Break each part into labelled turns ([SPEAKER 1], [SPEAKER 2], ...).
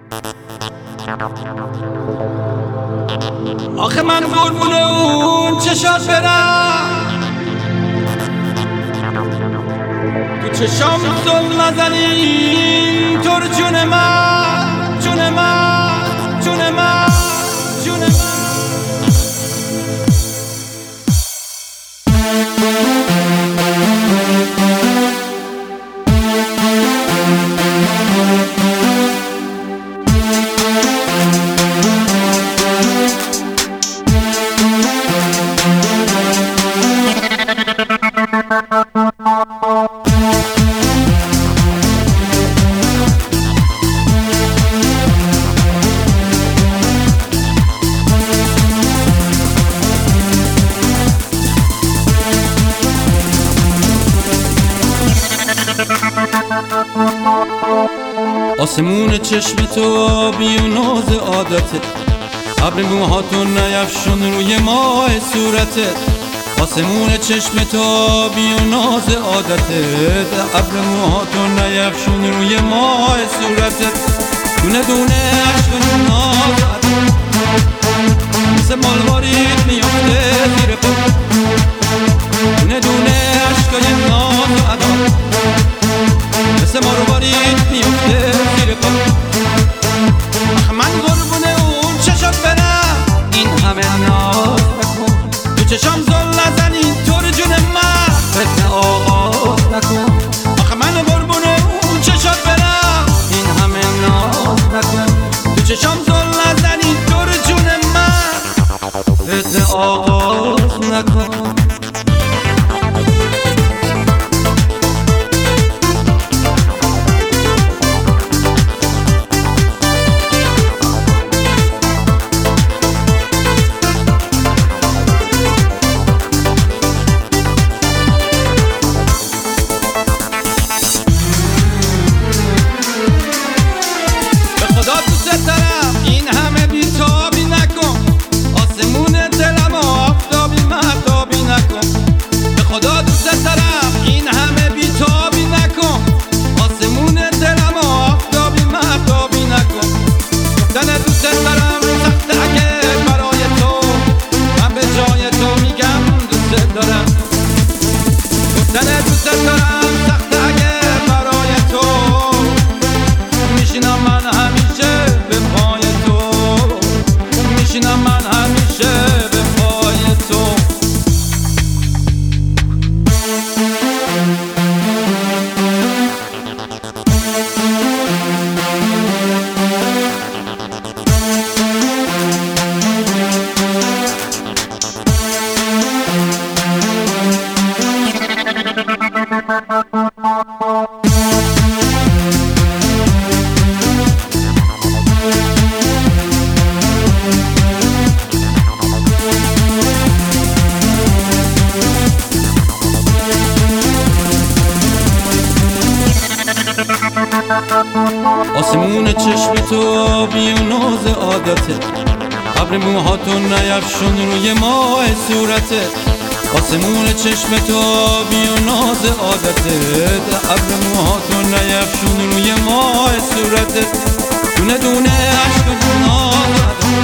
[SPEAKER 1] آخه من قربون اون چشات برم، تو چشام زل نزنی تو رو جون من، جون من، جون من، جون من. آسمون چشم تو آبی و ناز عادته، ابر موهاتو نیفشون روی ماه صورته. آسمون چشم تو آبی و ناز عادته، ابر موهاتو نیفشون روی ماه صورته. دونه دونه عشق و ناز مثل مالوارید میافته زیر پا، دونه دونه عشقای ناز و ادا مثل مالوارید میافته زیر پا. آخه من قربون اون چشات برم، این همه ناز نکن، تو چشام زل نزنی تو رو جون من، فتنه آغاز نکن. آخه من قربون اون چشات برم، این همه ناز نکن، تو چشام زل نزنی تو رو جون من، فتنه آغاز نکن. این همه بیتابی نکن، آسمون دلم آفتابی مهتابی نکن. به خدا دوست دارم، این همه بیتابی نکن، آسمون دلم آفتابی مهتابی نکن. گفتن دوست دارم سخته اگه برای تو، من به جای تو میگم دوست دارم. گفتن دوست دارم سخته اگه برای تو، میشینم من همیشه به پای تو، میشینم من همیشه به پای تو. آسمون چشم تو آبی و ناز عادته، ابر موهاتو نیفشون روی ماه صورته. آسمون چشم تو آبی و ناز عادته، ابر موهاتو نیفشون روی ماه صورته. دونه دونه عشق و ناز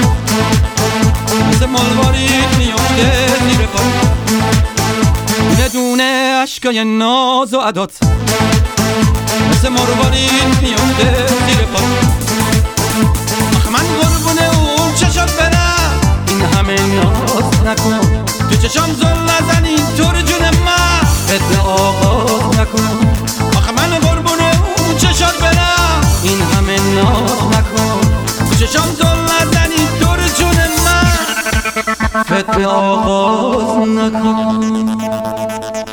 [SPEAKER 1] مثل مالوارید میافته زیر پا، دونه دونه عشقای ناز و عدات مثل مروارید میافته زیر پا. آخه من قربون اون چشات برم، این همه ناز نکن، تو چشام زل نزنی تو رو جون من، فتنه آغاز نکن. آخه من قربون اون چشات برم، این همه ناز نکن، تو چشام زل نزنی تو رو جون من، فتنه آغاز نکن.